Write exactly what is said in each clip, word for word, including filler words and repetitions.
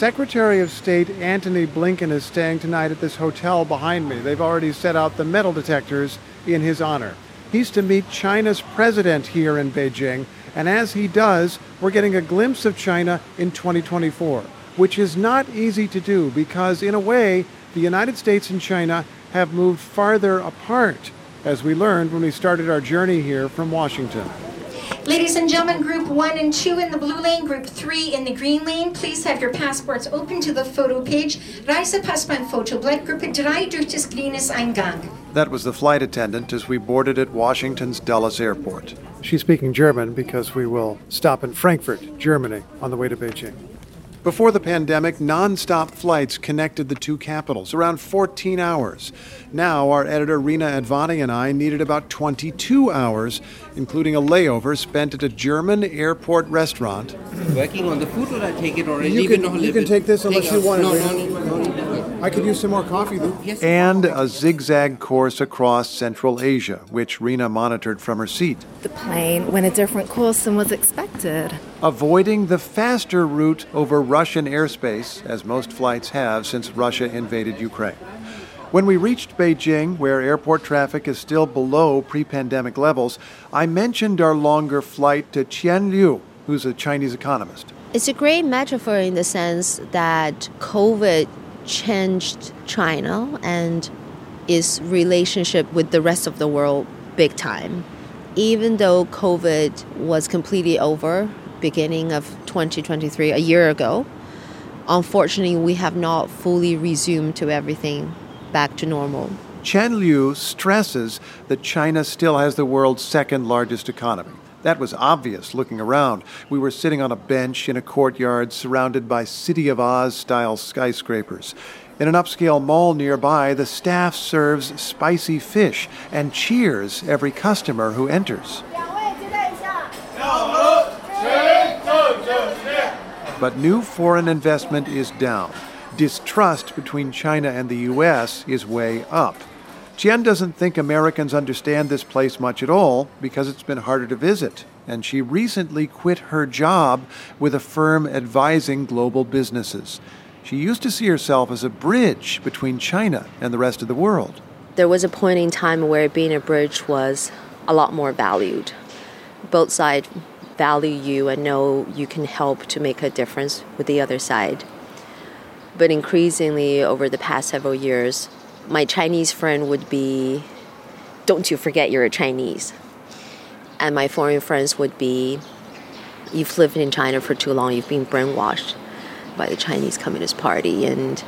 Secretary of State Antony Blinken is staying tonight at this hotel behind me. They've already set out the metal detectors in his honor. He's to meet China's president here in Beijing, and as he does, we're getting a glimpse of China in twenty twenty-four, which is not easy to do because, in a way, the United States and China have moved farther apart, as we learned when we started our journey here from Washington. Ladies and gentlemen, Group one and two in the blue lane, Group three in the green lane. Please have your passports open to the photo page. Reisepass beim Fotoblad, Gruppe drei durch das grünes Eingang. That was the flight attendant as we boarded at Washington's Dulles Airport. She's speaking German because we will stop in Frankfurt, Germany, on the way to Beijing. Before the pandemic, non-stop flights connected the two capitals, around fourteen hours. Now, our editor Rina Advani and I needed about twenty-two hours, including a layover spent at a German airport restaurant. Working on the food, or I take it already? You can, you can take this unless take you want it. No, no, no, no, no. I could use some more coffee, though. Yes. And a zigzag course across Central Asia, which Rina monitored from her seat. The plane went a different course than was expected. Avoiding the faster route over Russian airspace, as most flights have since Russia invaded Ukraine. When we reached Beijing, where airport traffic is still below pre-pandemic levels, I mentioned our longer flight to Qian Liu, who's a Chinese economist. It's a great metaphor in the sense that COVID changed China and its relationship with the rest of the world big time. Even though COVID was completely over, beginning of twenty twenty-three, a year ago, unfortunately, we have not fully resumed to everything back to normal. Qian Liu stresses that China still has the world's second largest economy. That was obvious looking around. We were sitting on a bench in a courtyard surrounded by City of Oz-style skyscrapers. In an upscale mall nearby, the staff serves spicy fish and cheers every customer who enters. But new foreign investment is down. Distrust between China and the U S is way up. Jen doesn't think Americans understand this place much at all because it's been harder to visit, and she recently quit her job with a firm advising global businesses. She used to see herself as a bridge between China and the rest of the world. There was a point in time where being a bridge was a lot more valued. Both sides value you and know you can help to make a difference with the other side. But increasingly over the past several years, my Chinese friend would be, don't you forget you're a Chinese. And my foreign friends would be, you've lived in China for too long, you've been brainwashed by the Chinese Communist Party, and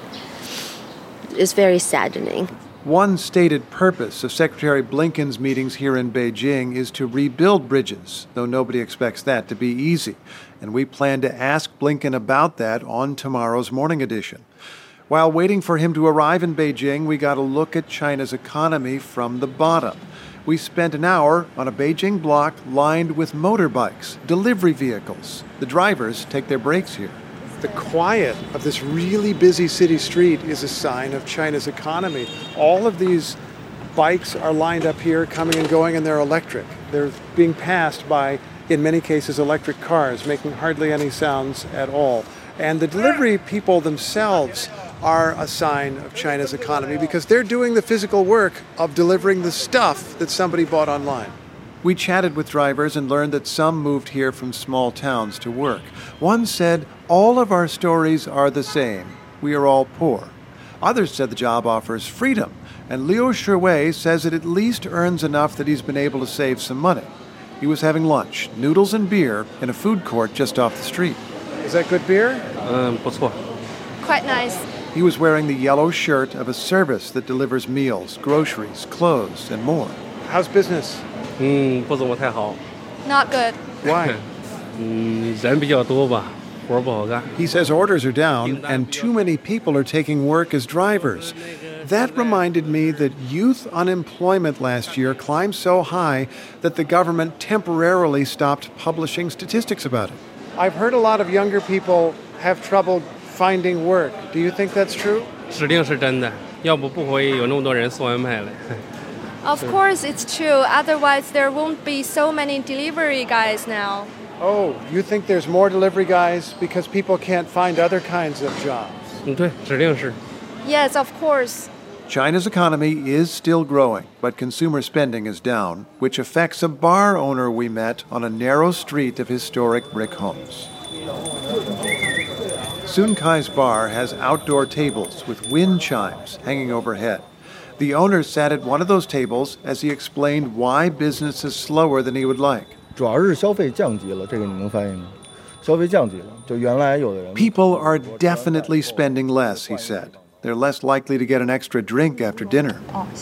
it's very saddening. One stated purpose of Secretary Blinken's meetings here in Beijing is to rebuild bridges, though nobody expects that to be easy. And we plan to ask Blinken about that on tomorrow's morning edition. While waiting for him to arrive in Beijing, we got a look at China's economy from the bottom. We spent an hour on a Beijing block lined with motorbikes, delivery vehicles. The drivers take their breaks here. The quiet of this really busy city street is a sign of China's economy. All of these bikes are lined up here, coming and going, and they're electric. They're being passed by, in many cases, electric cars, making hardly any sounds at all. And the delivery people themselves are a sign of China's economy because they're doing the physical work of delivering the stuff that somebody bought online. We chatted with drivers and learned that some moved here from small towns to work. One said, all of our stories are the same. We are all poor. Others said the job offers freedom. And Liu Shiwei says it at least earns enough that he's been able to save some money. He was having lunch, noodles and beer, in a food court just off the street. Is that good beer? Um, 不错. Quite nice. He was wearing the yellow shirt of a service that delivers meals, groceries, clothes, and more. How's business? 嗯，不怎么太好。 Not good. Why? 嗯，人比较多吧，活不好干。 He says orders are down and too many people are taking work as drivers. That reminded me that youth unemployment last year climbed so high that the government temporarily stopped publishing statistics about it. I've heard a lot of younger people have trouble finding work. Do you think that's true? 指定是真的，要不不会有那么多人送外卖了。 Of course it's true. Otherwise there won't be so many delivery guys now. Oh, you think there's more delivery guys because people can't find other kinds of jobs? 嗯，对，指定是。 Yes, of course. China's economy is still growing, but consumer spending is down, which affects a bar owner we met on a narrow street of historic brick homes. Sun Kai's bar has outdoor tables with wind chimes hanging overhead. The owner sat at one of those tables as he explained why business is slower than he would like. 主要是消费降级了，这个你能发现吗？消费降级了，就原来有的人。 People are definitely spending less, he said. They're less likely to get an extra drink after dinner.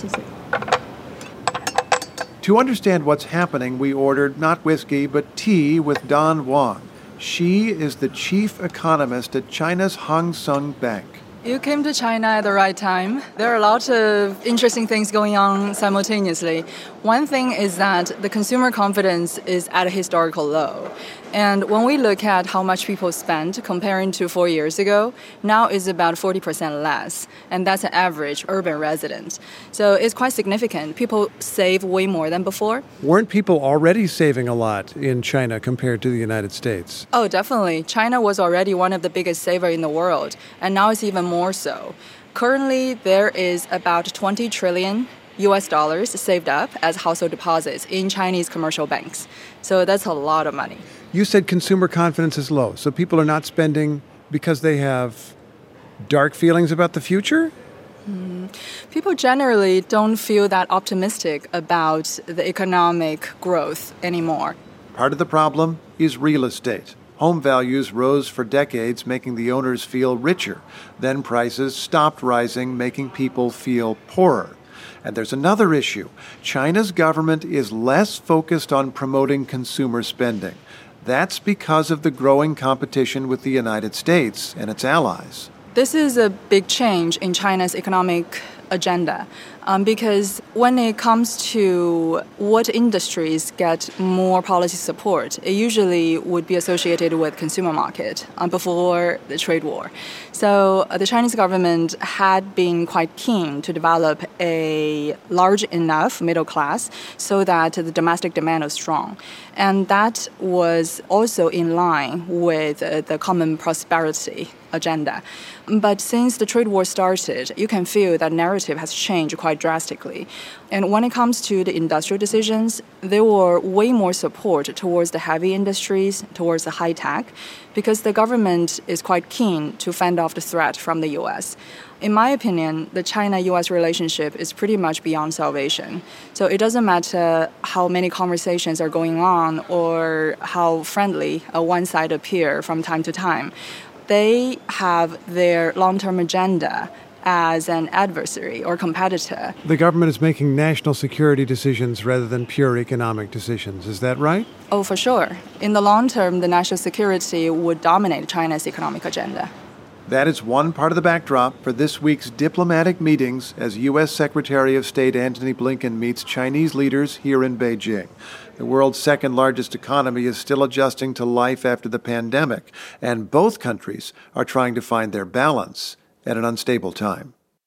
To understand what's happening, we ordered not whiskey, but tea with Don Wang. She is the chief economist at China's Hang Seng Bank. You came to China at the right time. There are a lot of interesting things going on simultaneously. One thing is that the consumer confidence is at a historical low. And when we look at how much people spend comparing to four years ago, now is about forty percent less. And that's an average urban resident. So it's quite significant. People save way more than before. Weren't people already saving a lot in China compared to the United States? Oh, definitely. China was already one of the biggest savers in the world. And now it's even more so. Currently, there is about twenty trillion U S dollars saved up as household deposits in Chinese commercial banks. So that's a lot of money. You said consumer confidence is low, so people are not spending because they have dark feelings about the future? Mm. People generally don't feel that optimistic about the economic growth anymore. Part of the problem is real estate. Home values rose for decades, making the owners feel richer. Then prices stopped rising, making people feel poorer. And there's another issue. China's government is less focused on promoting consumer spending. That's because of the growing competition with the United States and its allies. This is a big change in China's economic agenda um, because when it comes to what industries get more policy support, it usually would be associated with consumer market um, before the trade war. So uh, the Chinese government had been quite keen to develop a large enough middle class so that the domestic demand was strong. And that was also in line with uh, the common prosperity agenda. But since the trade war started, you can feel that narrative has changed quite drastically. And when it comes to the industrial decisions, there were way more support towards the heavy industries, towards the high tech, because the government is quite keen to fend off the threat from the U S. In my opinion, the China-U S relationship is pretty much beyond salvation. So it doesn't matter how many conversations are going on or how friendly uh, one side appear from time to time. They have their long-term agenda as an adversary or competitor. The government is making national security decisions rather than pure economic decisions. Is that right? Oh, for sure. In the long term, the national security would dominate China's economic agenda. That is one part of the backdrop for this week's diplomatic meetings as U S Secretary of State Antony Blinken meets Chinese leaders here in Beijing. The world's second largest economy is still adjusting to life after the pandemic, and both countries are trying to find their balance at an unstable time.